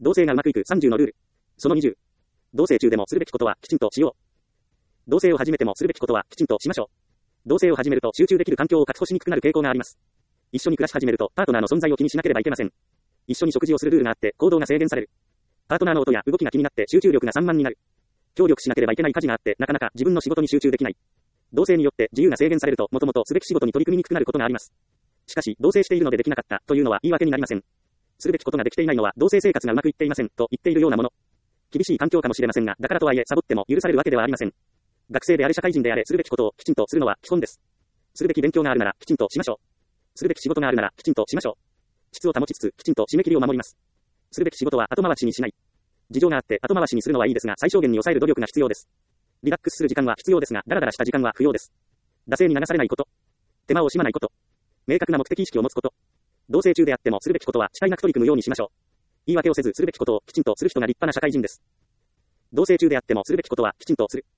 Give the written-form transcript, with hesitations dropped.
同棲がうまくいく30のルール。その20。同棲中でもするべきことはきちんとしよう。同棲を始めてもするべきことはきちんとしましょう。同棲を始めると集中できる環境を確保しにくくなる傾向があります。一緒に暮らし始めるとパートナーの存在を気にしなければいけません。一緒に食事をするルールがあって行動が制限される。パートナーの音や動きが気になって集中力が散漫になる。協力しなければいけない家事があってなかなか自分の仕事に集中できない。同棲によって自由が制限されるともともとすべき仕事に取り組みにくくなることがあります。しかし同棲しているのでできなかったというのは言い訳になりません。するべきことができていないのは同棲生活がうまくいっていませんと言っているようなもの。厳しい環境かもしれませんが、だからとはいえサボっても許されるわけではありません。学生であれ社会人であれするべきことをきちんとするのは基本です。するべき勉強があるならきちんとしましょう。するべき仕事があるならきちんとしましょう。質を保ちつつきちんと締め切りを守ります。するべき仕事は後回しにしない。事情があって後回しにするのはいいですが最小限に抑える努力が必要です。リラックスする時間は必要ですが、ダラダラした時間は不要です。惰性に流されないこと。手間を惜しまないこと。明確な目的意識を持つこと。同棲中であってもするべきことは誓いなく取り組むようにしましょう。言い訳をせずするべきことをきちんとする人が立派な社会人です。同棲中であってもするべきことはきちんとする。